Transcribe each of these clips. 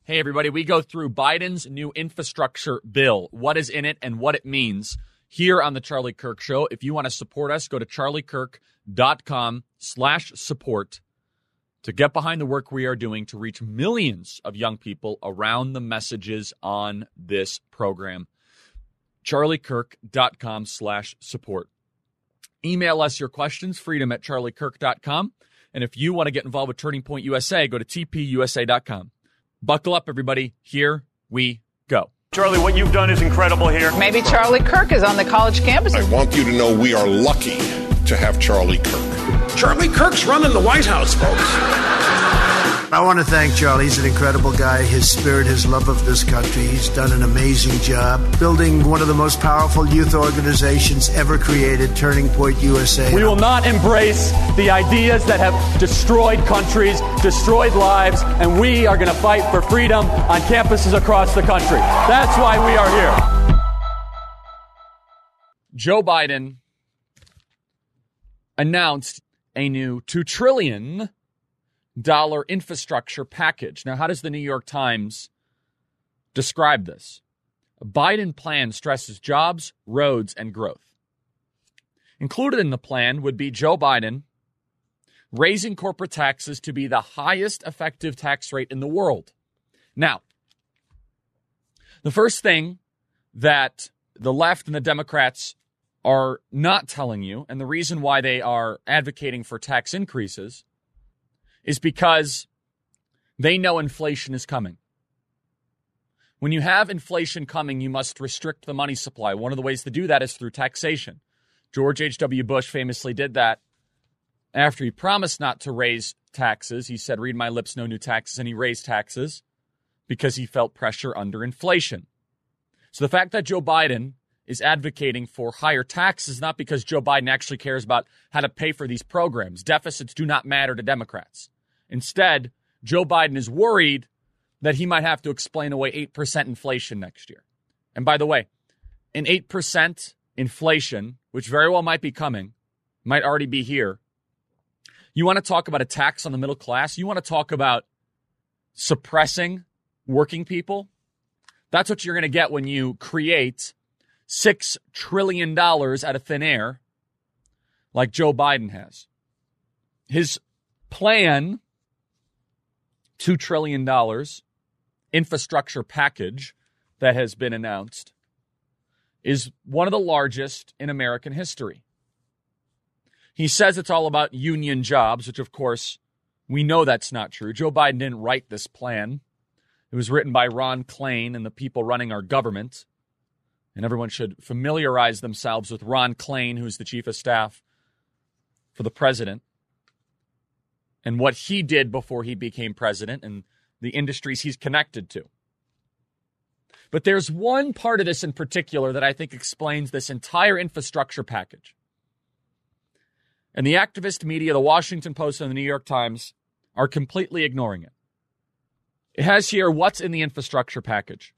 Hey, everybody, we go through Biden's new infrastructure bill, what is in it and what it means here on The Charlie Kirk Show. If you want to support us, go to charliekirk.com/support to get behind the work we are doing to reach millions of young people around the messages on this program. charliekirk.com/support. Email us your questions, freedom@charliekirk.com. And if you want to get involved with Turning Point USA, go to tpusa.com. Buckle up, everybody. Here we go. Charlie, what you've done is incredible here. Maybe Charlie Kirk is on the college campus. I want you to know we are lucky to have Charlie Kirk. Charlie Kirk's running the White House, folks. I want to thank Charlie. He's an incredible guy. His spirit, his love of this country. He's done an amazing job building one of the most powerful youth organizations ever created, Turning Point USA. We will not embrace the ideas that have destroyed countries, destroyed lives, and we are going to fight for freedom on campuses across the country. That's why we are here. Joe Biden announced a new $2 trillion infrastructure package. Now, how does the New York Times describe this? A Biden plan stresses jobs, roads, and growth. Included in the plan would be Joe Biden raising corporate taxes to be the highest effective tax rate in the world. Now, the first thing that the left and the Democrats are not telling you, and the reason why they are advocating for tax increases, is because they know inflation is coming. When you have inflation coming, you must restrict the money supply. One of the ways to do that is through taxation. George H.W. Bush famously did that after he promised not to raise taxes. He said, "Read my lips, no new taxes," and he raised taxes because he felt pressure under inflation. So the fact that Joe Biden is advocating for higher taxes, not because Joe Biden actually cares about how to pay for these programs. Deficits do not matter to Democrats. Instead, Joe Biden is worried that he might have to explain away 8% inflation next year. And by the way, an 8% inflation, which very well might be coming, might already be here. You want to talk about a tax on the middle class? You want to talk about suppressing working people? That's what you're going to get when you create $6 trillion out of thin air like Joe Biden has. His plan, $2 trillion infrastructure package that has been announced, is one of the largest in American history. He says it's all about union jobs, which, of course, we know that's not true. Joe Biden didn't write this plan. It was written by Ron Klain and the people running our government. And everyone should familiarize themselves with Ron Klain, who's the chief of staff for the president, and what he did before he became president and the industries he's connected to. But there's one part of this in particular that I think explains this entire infrastructure package. And the activist media, the Washington Post and the New York Times, are completely ignoring it. It has here what's in the infrastructure package.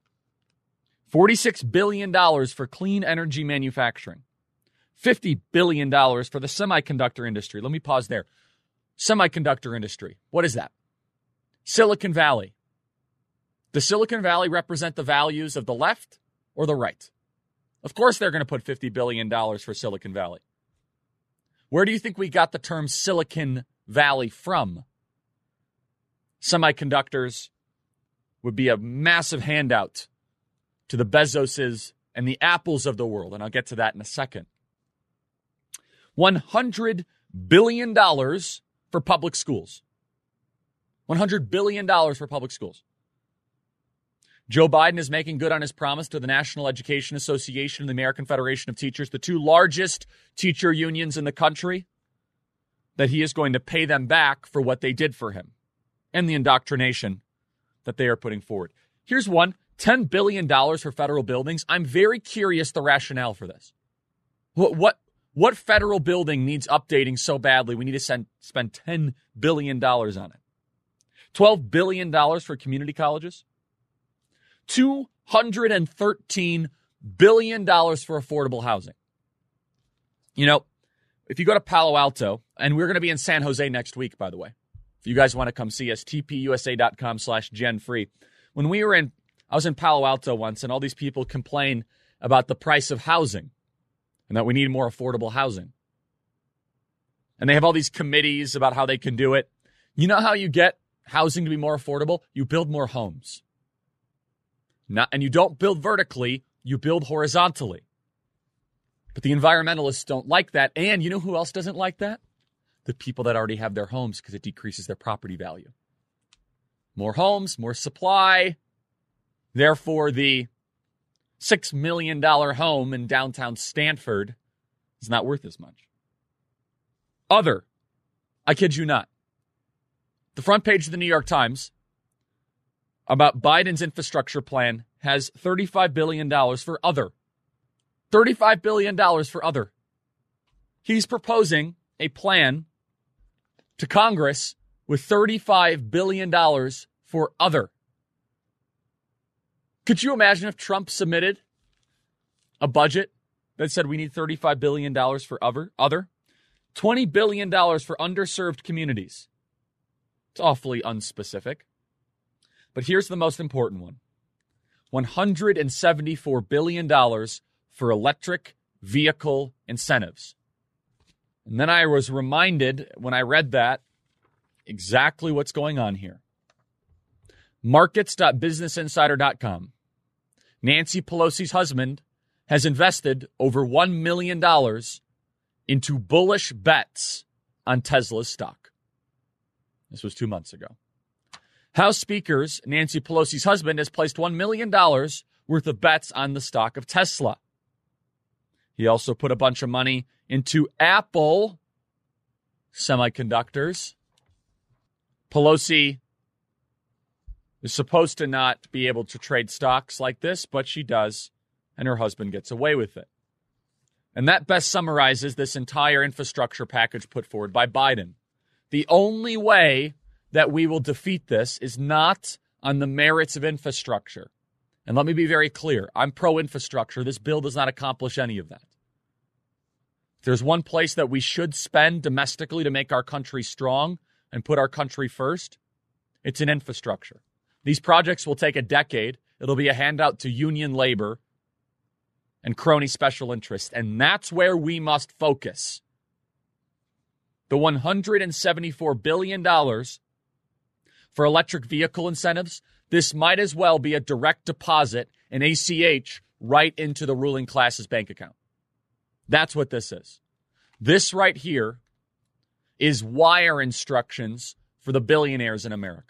$46 billion for clean energy manufacturing. $50 billion for the semiconductor industry. Let me pause there. Semiconductor industry. What is that? Silicon Valley. Does Silicon Valley represent the values of the left or the right? Of course they're going to put $50 billion for Silicon Valley. Where do you think we got the term Silicon Valley from? Semiconductors would be a massive handout to the Bezoses and the Apples of the world, and I'll get to that in a second. $100 billion for public schools. $100 billion for public schools. Joe Biden is making good on his promise to the National Education Association and the American Federation of Teachers, the two largest teacher unions in the country, that he is going to pay them back for what they did for him and the indoctrination that they are putting forward. Here's one, $10 billion for federal buildings. I'm very curious the rationale for this. What federal building needs updating so badly we need to spend $10 billion on it? $12 billion for community colleges? $213 billion for affordable housing. You know, if you go to Palo Alto, and we're going to be in San Jose next week, by the way, If you guys want to come see us, tpusa.com/genfree. When I was in Palo Alto once, and all these people complain about the price of housing and that we need more affordable housing. And they have all these committees about how they can do it. You know how you get housing to be more affordable? You build more homes. And you don't build vertically, you build horizontally. But the environmentalists don't like that. And you know who else doesn't like that? The people that already have their homes, because it decreases their property value. More homes, more supply. Therefore, the $6 million home in downtown Stanford is not worth as much. Other. I kid you not. The front page of the New York Times about Biden's infrastructure plan has $35 billion for other. $35 billion for other. He's proposing a plan to Congress with $35 billion for other. Could you imagine if Trump submitted a budget that said we need $35 billion for other? $20 billion for underserved communities. It's awfully unspecific. But here's the most important one. $174 billion for electric vehicle incentives. And then I was reminded when I read that exactly what's going on here. Markets.businessinsider.com. Nancy Pelosi's husband has invested over $1 million into bullish bets on Tesla's stock. This was 2 months ago. House Speaker's Nancy Pelosi's husband has placed $1 million worth of bets on the stock of Tesla. He also put a bunch of money into Apple semiconductors. Pelosi is supposed to not be able to trade stocks like this, but she does, and her husband gets away with it. And that best summarizes this entire infrastructure package put forward by Biden. The only way that we will defeat this is not on the merits of infrastructure. And let me be very clear. I'm pro-infrastructure. This bill does not accomplish any of that. If there's one place that we should spend domestically to make our country strong and put our country first, it's in infrastructure. These projects will take a decade. It'll be a handout to union labor and crony special interests. And that's where we must focus. The $174 billion for electric vehicle incentives, this might as well be a direct deposit, an ACH, right into the ruling class's bank account. That's what this is. This right here is wire instructions for the billionaires in America.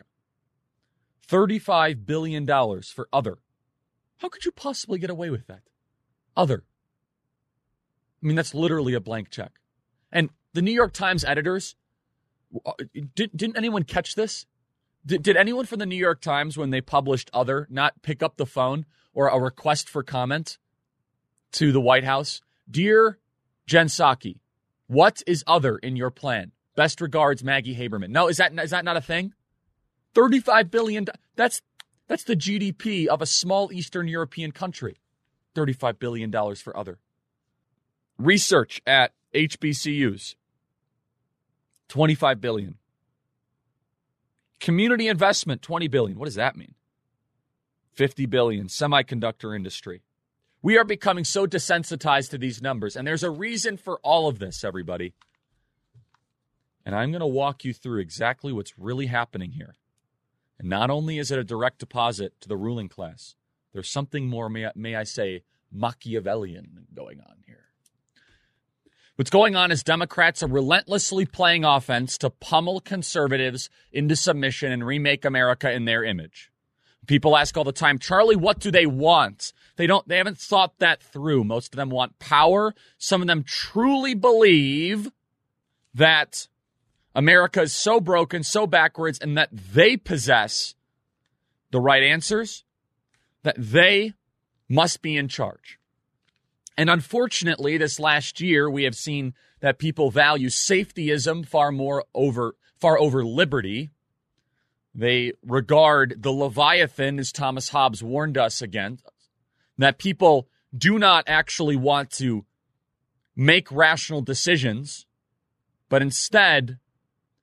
$35 billion for other. How could you possibly get away with that? Other. I mean, that's literally a blank check. And the New York Times editors, didn't anyone catch this? Did anyone from the New York Times, when they published other, not pick up the phone or a request for comment to the White House? Dear Jen Psaki, what is other in your plan? Best regards, Maggie Haberman. No, is that not a thing? $35 billion. That's the GDP of a small Eastern European country. $35 billion for other. Research at HBCUs. $25 billion. Community investment, $20 billion. What does that mean? $50 billion. Semiconductor industry. We are becoming so desensitized to these numbers, and there's a reason for all of this, everybody. And I'm going to walk you through exactly what's really happening here. And not only is it a direct deposit to the ruling class, there's something more, may I say, Machiavellian going on here. What's going on is Democrats are relentlessly playing offense to pummel conservatives into submission and remake America in their image. People ask all the time, Charlie, what do they want? They haven't thought that through. Most of them want power. Some of them truly believe that America is so broken, so backwards, and that they possess the right answers, that they must be in charge. And unfortunately, this last year, we have seen that people value safetyism far over liberty. They regard the Leviathan, as Thomas Hobbes warned us against, that people do not actually want to make rational decisions, but instead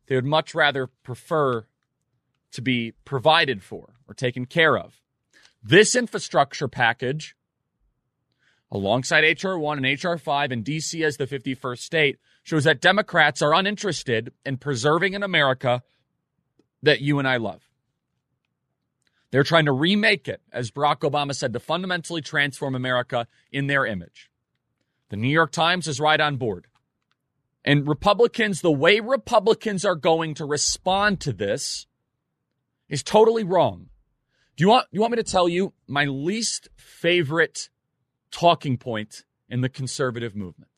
They would much rather prefer to be provided for or taken care of. This infrastructure package, alongside H.R. 1 and H.R. 5 and D.C. as the 51st state, shows that Democrats are uninterested in preserving an America that you and I love. They're trying to remake it, as Barack Obama said, to fundamentally transform America in their image. The New York Times is right on board. And Republicans, the way Republicans are going to respond to this is totally wrong. Do you want me to tell you my least favorite talking point in the conservative movement?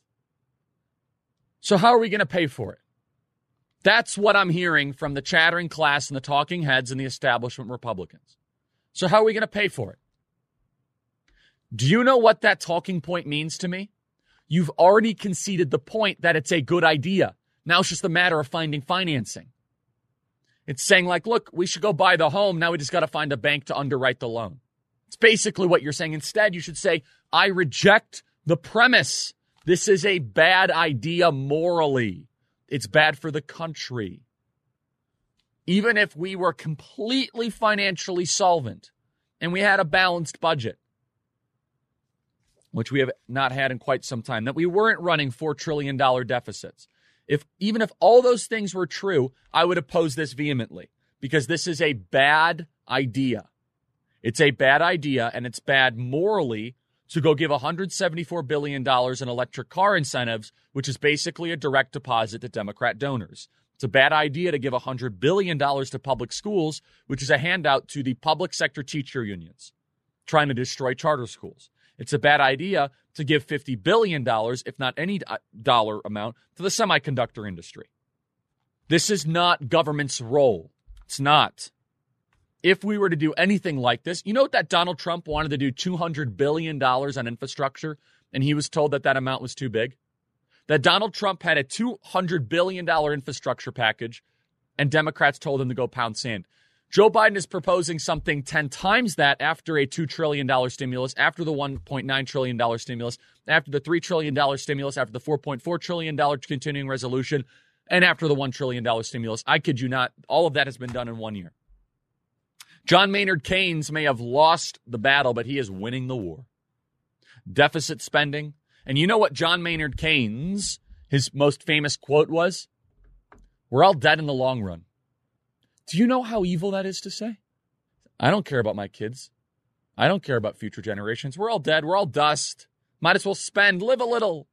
So how are we going to pay for it? That's what I'm hearing from the chattering class and the talking heads and the establishment Republicans. So how are we going to pay for it? Do you know what that talking point means to me? You've already conceded the point that it's a good idea. Now it's just a matter of finding financing. It's saying like, look, we should go buy the home. Now we just got to find a bank to underwrite the loan. It's basically what you're saying. Instead, you should say, I reject the premise. This is a bad idea morally. It's bad for the country. Even if we were completely financially solvent and we had a balanced budget, which we have not had in quite some time, that we weren't running $4 trillion deficits. Even if all those things were true, I would oppose this vehemently because this is a bad idea. It's a bad idea, and it's bad morally to go give $174 billion in electric car incentives, which is basically a direct deposit to Democrat donors. It's a bad idea to give $100 billion to public schools, which is a handout to the public sector teacher unions trying to destroy charter schools. It's a bad idea to give $50 billion, if not any dollar amount, to the semiconductor industry. This is not government's role. It's not. If we were to do anything like this, you know that Donald Trump wanted to do $200 billion on infrastructure, and he was told that that amount was too big? That Donald Trump had a $200 billion infrastructure package, and Democrats told him to go pound sand. Joe Biden is proposing something 10 times that after a $2 trillion stimulus, after the $1.9 trillion stimulus, after the $3 trillion stimulus, after the $4.4 trillion continuing resolution, and after the $1 trillion stimulus. I kid you not, all of that has been done in 1 year. John Maynard Keynes may have lost the battle, but he is winning the war. Deficit spending. And you know what John Maynard Keynes, his most famous quote was? We're all dead in the long run. Do you know how evil that is to say? I don't care about my kids. I don't care about future generations. We're all dead. We're all dust. Might as well spend, live a little.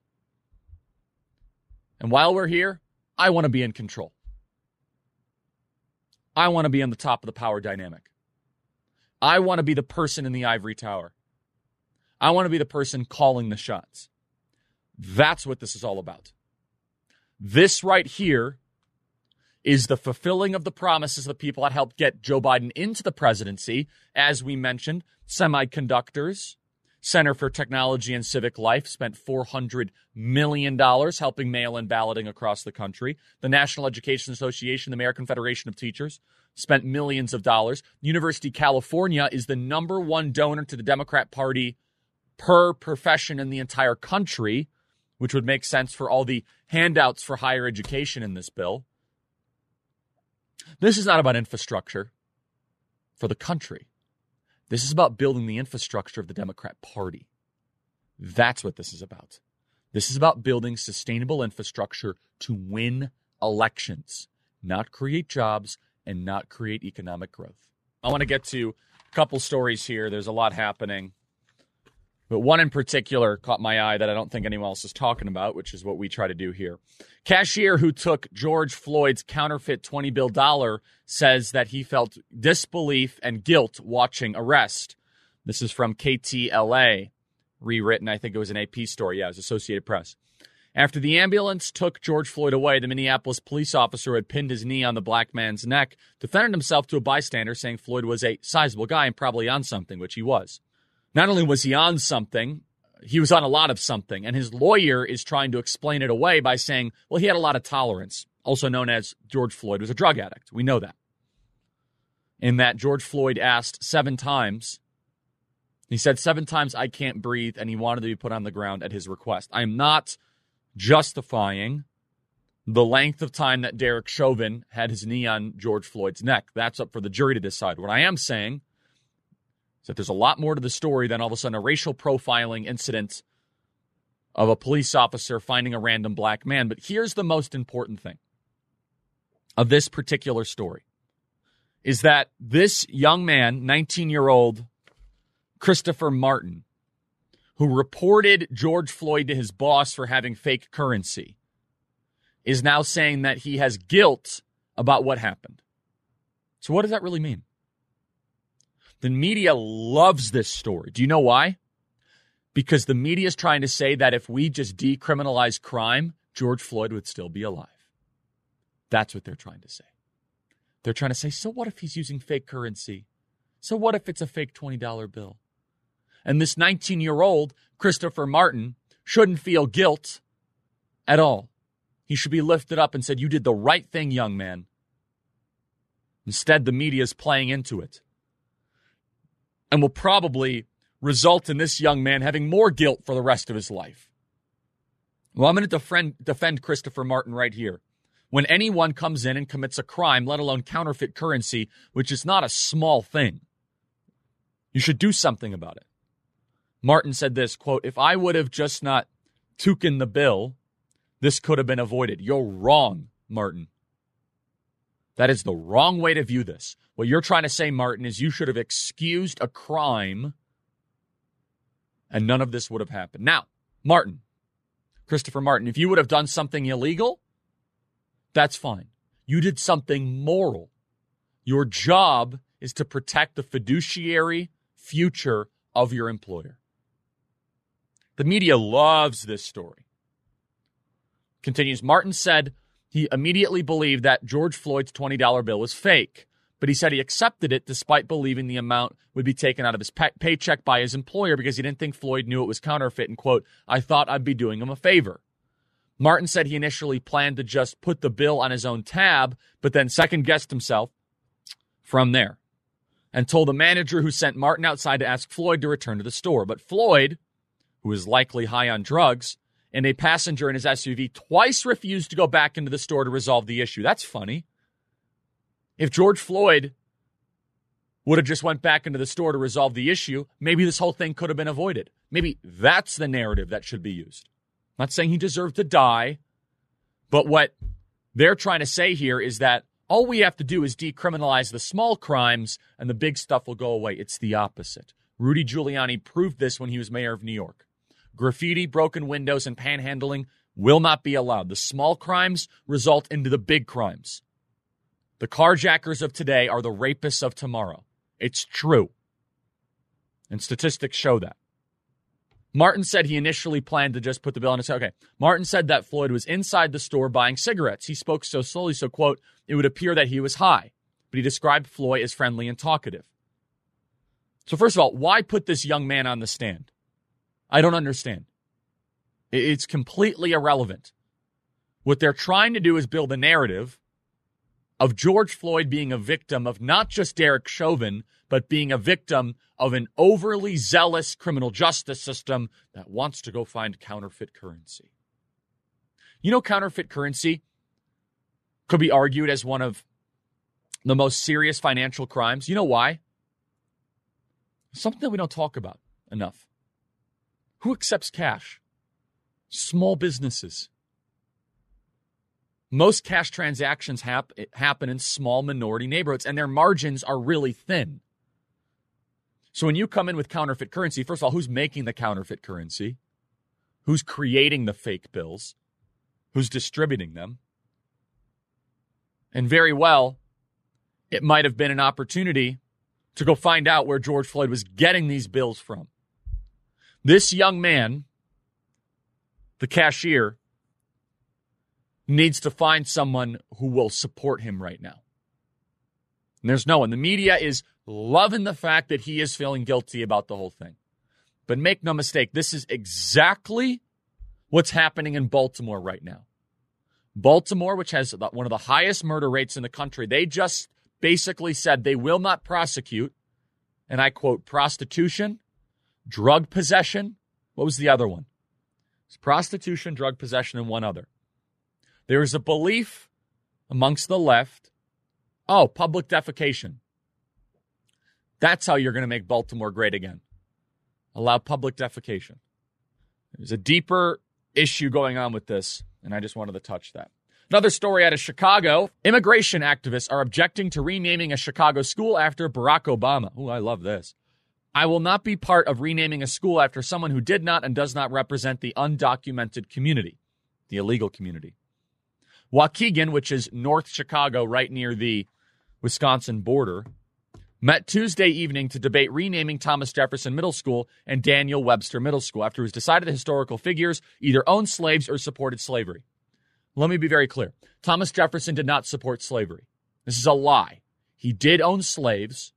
And while we're here, I want to be in control. I want to be on the top of the power dynamic. I want to be the person in the ivory tower. I want to be the person calling the shots. That's what this is all about. This right here is the fulfilling of the promises of the people that helped get Joe Biden into the presidency. As we mentioned, semiconductors, Center for Technology and Civic Life spent $400 million helping mail-in balloting across the country. The National Education Association, the American Federation of Teachers, spent millions of dollars. University of California is the number one donor to the Democrat Party per profession in the entire country, which would make sense for all the handouts for higher education in this bill. This is not about infrastructure for the country. This is about building the infrastructure of the Democrat Party. That's what this is about. This is about building sustainable infrastructure to win elections, not create jobs and not create economic growth. I want to get to a couple stories here. There's a lot happening. But one in particular caught my eye that I don't think anyone else is talking about, which is what we try to do here. Cashier who took George Floyd's counterfeit $20 bill says that he felt disbelief and guilt watching arrest. This is from KTLA, rewritten. I think it was an AP story. Yeah, it was Associated Press. After the ambulance took George Floyd away, the Minneapolis police officer who had pinned his knee on the black man's neck defended himself to a bystander, saying Floyd was a sizable guy and probably on something, which he was. Not only was he on something, he was on a lot of something, and his lawyer is trying to explain it away by saying, well, he had a lot of tolerance, also known as George Floyd was a drug addict. We know that. In that George Floyd asked 7 times, he said 7 times, I can't breathe, and he wanted to be put on the ground at his request. I am not justifying the length of time that Derek Chauvin had his knee on George Floyd's neck. That's up for the jury to decide. What I am saying is that there's a lot more to the story than all of a sudden a racial profiling incident of a police officer finding a random black man. But here's the most important thing of this particular story, is that this young man, 19-year-old Christopher Martin, who reported George Floyd to his boss for having fake currency, is now saying that he has guilt about what happened. So what does that really mean? The media loves this story. Do you know why? Because the media is trying to say that if we just decriminalize crime, George Floyd would still be alive. That's what they're trying to say. They're trying to say, so what if he's using fake currency? So what if it's a fake $20 bill? And this 19-year-old Christopher Martin shouldn't feel guilt at all. He should be lifted up and said, you did the right thing, young man. Instead, the media is playing into it and will probably result in this young man having more guilt for the rest of his life. Well, I'm going to defend Christopher Martin right here. When anyone comes in and commits a crime, let alone counterfeit currency, which is not a small thing, you should do something about it. Martin said this, quote, if I would have just not taken the bill, this could have been avoided. You're wrong, Martin. That is the wrong way to view this. What you're trying to say, Martin, is you should have excused a crime and none of this would have happened. Now, Martin, Christopher Martin, if you would have done something illegal, that's fine. You did something moral. Your job is to protect the fiduciary future of your employer. The media loves this story. Continues, Martin said he immediately believed that George Floyd's $20 bill was fake, but he said he accepted it despite believing the amount would be taken out of his paycheck by his employer because he didn't think Floyd knew it was counterfeit and, quote, I thought I'd be doing him a favor. Martin said he initially planned to just put the bill on his own tab, but then second-guessed himself from there and told the manager who sent Martin outside to ask Floyd to return to the store. But Floyd, who is likely high on drugs, and a passenger in his SUV twice refused to go back into the store to resolve the issue. That's funny. If George Floyd would have just went back into the store to resolve the issue, maybe this whole thing could have been avoided. Maybe that's the narrative that should be used. I'm not saying he deserved to die, but what they're trying to say here is that all we have to do is decriminalize the small crimes and the big stuff will go away. It's the opposite. Rudy Giuliani proved this when he was mayor of New York. Graffiti, broken windows, and panhandling will not be allowed. The small crimes result into the big crimes. The carjackers of today are the rapists of tomorrow. It's true. And statistics show that. Martin said he initially planned to just put the bill on his head. Okay. Martin said that Floyd was inside the store buying cigarettes. He spoke so slowly, so, quote, it would appear that he was high. But he described Floyd as friendly and talkative. So first of all, why put this young man on the stand? I don't understand. It's completely irrelevant. What they're trying to do is build a narrative of George Floyd being a victim of not just Derek Chauvin, but being a victim of an overly zealous criminal justice system that wants to go find counterfeit currency. You know, counterfeit currency could be argued as one of the most serious financial crimes. You know why? Something that we don't talk about enough. Who accepts cash? Small businesses. Most cash transactions happen in small minority neighborhoods, and their margins are really thin. So when you come in with counterfeit currency, first of all, who's making the counterfeit currency? Who's creating the fake bills? Who's distributing them? And very well, it might have been an opportunity to go find out where George Floyd was getting these bills from. This young man, the cashier, needs to find someone who will support him right now. And there's no one. The media is loving the fact that he is feeling guilty about the whole thing. But make no mistake, this is exactly what's happening in Baltimore right now. Baltimore, which has one of the highest murder rates in the country, they just basically said they will not prosecute, and I quote, prostitution, drug possession. What was the other one? It's prostitution, drug possession, and one other. There is a belief amongst the left, public defecation. That's how you're going to make Baltimore great again. Allow public defecation. There's a deeper issue going on with this, and I just wanted to touch that. Another story out of Chicago. Immigration activists are objecting to renaming a Chicago school after Barack Obama. Oh, I love this. I will not be part of renaming a school after someone who did not and does not represent the undocumented community, the illegal community. Waukegan, which is North Chicago, right near the Wisconsin border, met Tuesday evening to debate renaming Thomas Jefferson Middle School and Daniel Webster Middle School after it was decided the historical figures either owned slaves or supported slavery. Let me be very clear. Thomas Jefferson did not support slavery. This is a lie. He did own slaves,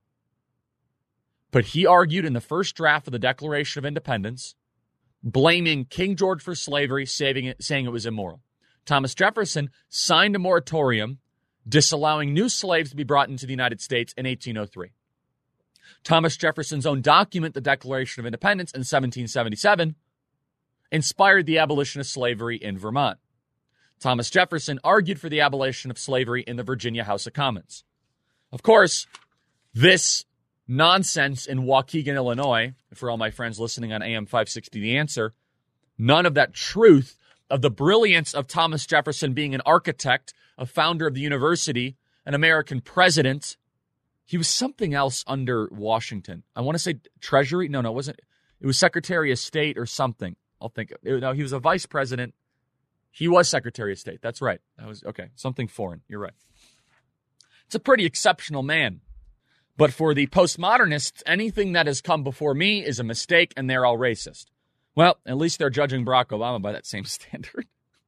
but he argued in the first draft of the Declaration of Independence, blaming King George for slavery, saying it was immoral. Thomas Jefferson signed a moratorium disallowing new slaves to be brought into the United States in 1803. Thomas Jefferson's own document, the Declaration of Independence in 1777, inspired the abolition of slavery in Vermont. Thomas Jefferson argued for the abolition of slavery in the Virginia House of Commons. Of course, this nonsense in Waukegan, Illinois, for all my friends listening on AM 560 The Answer, none of that truth of the brilliance of Thomas Jefferson being an architect, a founder of the university, an American president. He was something else under Washington. I want to say Treasury. No, it wasn't. It was Secretary of State or something. I'll think. No, he was a vice president. He was Secretary of State. That's right. That was okay. Something foreign. You're right. It's a pretty exceptional man. But for the postmodernists, anything that has come before me is a mistake, and they're all racist. Well, at least they're judging Barack Obama by that same standard.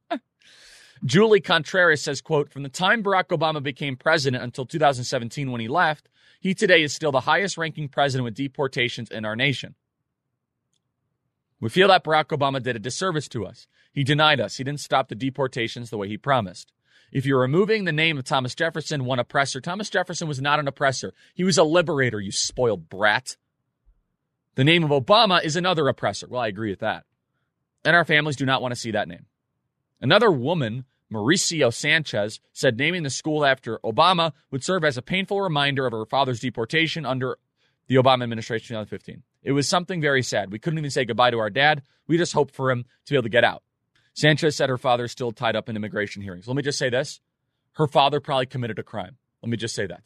Julie Contreras says, quote, from the time Barack Obama became president until 2017 when he left, he today is still the highest-ranking president with deportations in our nation. We feel that Barack Obama did a disservice to us. He denied us. He didn't stop the deportations the way he promised. If you're removing the name of Thomas Jefferson, one oppressor, Thomas Jefferson was not an oppressor. He was a liberator, you spoiled brat. The name of Obama is another oppressor. Well, I agree with that. And our families do not want to see that name. Another woman, Mauricio Sanchez, said naming the school after Obama would serve as a painful reminder of her father's deportation under the Obama administration in 2015. It was something very sad. We couldn't even say goodbye to our dad. We just hoped for him to be able to get out. Sanchez said her father is still tied up in immigration hearings. Let me just say this. Her father probably committed a crime. Let me just say that.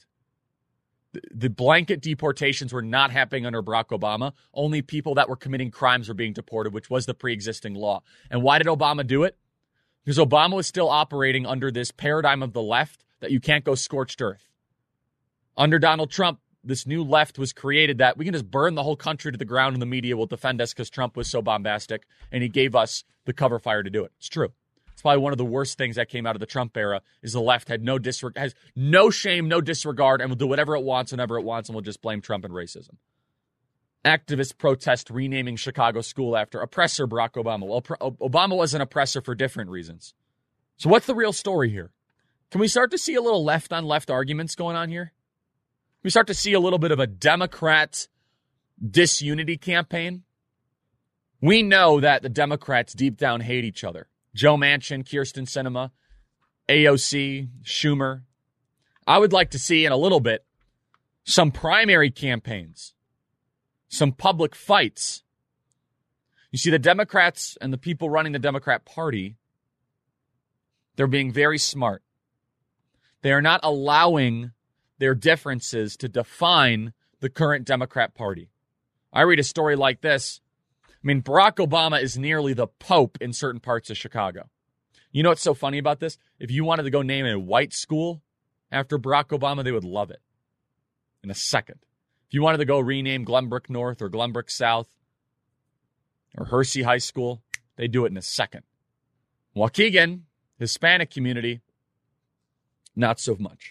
The blanket deportations were not happening under Barack Obama. Only people that were committing crimes were being deported, which was the pre-existing law. And why did Obama do it? Because Obama was still operating under this paradigm of the left that you can't go scorched earth. Under Donald Trump, this new left was created that we can just burn the whole country to the ground and the media will defend us because Trump was so bombastic and he gave us the cover fire to do it. It's true. It's probably one of the worst things that came out of the Trump era is the left has no shame, no disregard, and will do whatever it wants whenever it wants, and will just blame Trump and racism. Activists protest renaming Chicago school after oppressor Barack Obama. Well, Obama was an oppressor for different reasons. So what's the real story here? Can we start to see a little left-on-left arguments going on here? We start to see a little bit of a Democrat disunity campaign. We know that the Democrats deep down hate each other. Joe Manchin, Kyrsten Sinema, AOC, Schumer. I would like to see in a little bit some primary campaigns, some public fights. You see, the Democrats and the people running the Democrat Party, they're being very smart. They are not allowing their differences to define the current Democrat Party. I read a story like this. I mean, Barack Obama is nearly the Pope in certain parts of Chicago. You know what's so funny about this? If you wanted to go name a white school after Barack Obama, they would love it in a second. If you wanted to go rename Glenbrook North or Glenbrook South or Hersey High School, they do it in a second. Waukegan, Hispanic community, not so much.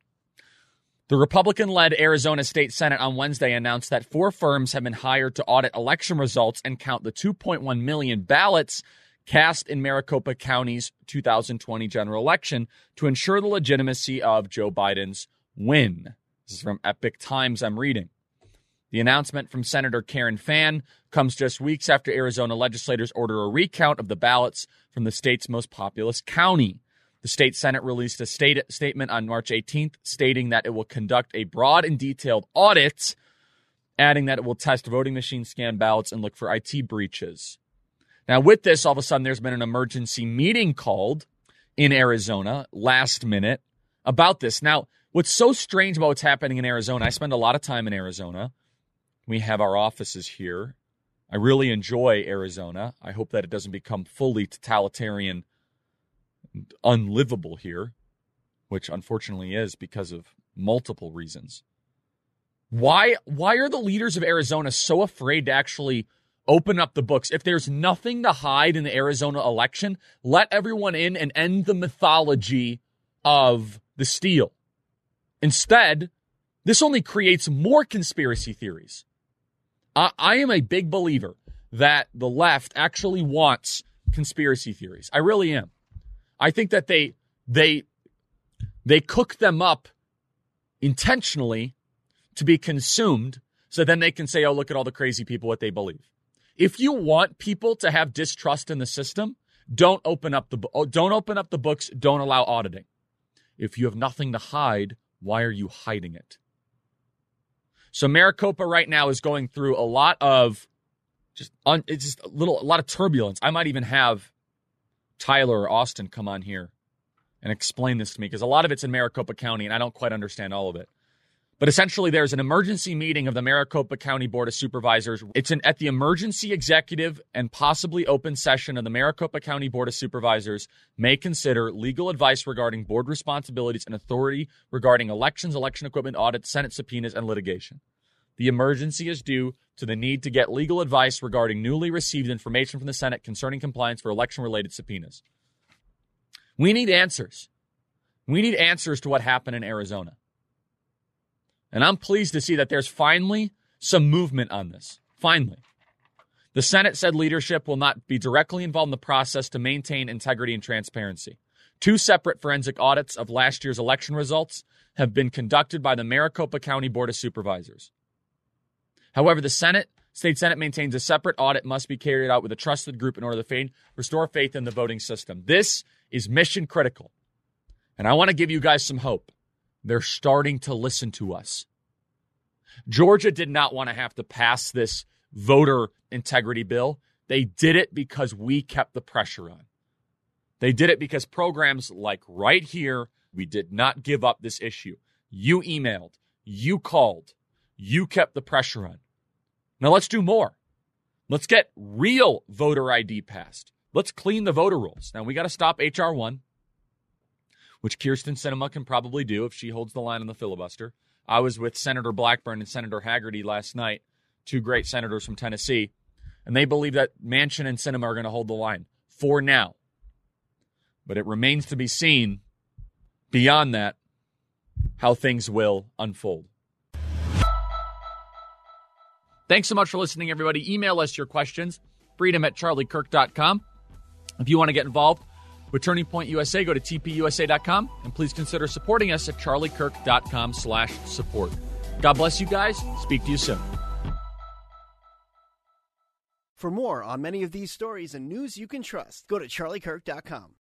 The Republican-led Arizona State Senate on Wednesday announced that 4 firms have been hired to audit election results and count the 2.1 million ballots cast in Maricopa County's 2020 general election to ensure the legitimacy of Joe Biden's win. This is from Epic Times I'm reading. The announcement from Senator Karen Fann comes just weeks after Arizona legislators order a recount of the ballots from the state's most populous county. The state Senate released a statement on March 18th stating that it will conduct a broad and detailed audit, adding that it will test voting machine scan ballots and look for IT breaches. Now, with this, all of a sudden, there's been an emergency meeting called in Arizona last minute about this. Now, what's so strange about what's happening in Arizona, I spend a lot of time in Arizona. We have our offices here. I really enjoy Arizona. I hope that it doesn't become fully totalitarian, unlivable here, which unfortunately is because of multiple reasons. Why are the leaders of Arizona so afraid to actually open up the books? If there's nothing to hide in the Arizona election, let everyone in and end the mythology of the steal. Instead, this only creates more conspiracy theories. I am a big believer that the left actually wants conspiracy theories. I really am. I think that they cook them up intentionally to be consumed so then they can say, oh, look at all the crazy people, what they believe. If you want people to have distrust in the system, don't open up the books, don't allow auditing. If you have nothing to hide, why are you hiding it? So Maricopa right now is going through a lot of a lot of turbulence. I might even have Tyler or Austin come on here and explain this to me because a lot of it's in Maricopa County and I don't quite understand all of it. But essentially, there's an emergency meeting of the Maricopa County Board of Supervisors. It's at the emergency executive and possibly open session of the Maricopa County Board of Supervisors may consider legal advice regarding board responsibilities and authority regarding elections, election equipment audits, Senate subpoenas, and litigation. The emergency is due to the need to get legal advice regarding newly received information from the Senate concerning compliance for election-related subpoenas. We need answers. We need answers to what happened in Arizona. And I'm pleased to see that there's finally some movement on this. Finally. The Senate said leadership will not be directly involved in the process to maintain integrity and transparency. 2 separate forensic audits of last year's election results have been conducted by the Maricopa County Board of Supervisors. However, the state Senate maintains a separate audit must be carried out with a trusted group in order to restore faith in the voting system. This is mission critical. And I want to give you guys some hope. They're starting to listen to us. Georgia did not want to have to pass this voter integrity bill. They did it because we kept the pressure on. They did it because programs like right here, we did not give up this issue. You emailed, you called, you kept the pressure on. Now let's do more. Let's get real voter ID passed. Let's clean the voter rolls. Now we got to stop H.R. 1. Which Kyrsten Sinema can probably do if she holds the line on the filibuster. I was with Senator Blackburn and Senator Hagerty last night, 2 great senators from Tennessee, and they believe that Manchin and Sinema are going to hold the line for now. But it remains to be seen, beyond that, how things will unfold. Thanks so much for listening, everybody. Email us your questions, freedom@charliekirk.com. If you want to get involved with Turning Point USA, go to tpusa.com, and please consider supporting us at charliekirk.com/support. God bless you guys. Speak to you soon. For more on many of these stories and news you can trust, go to charliekirk.com.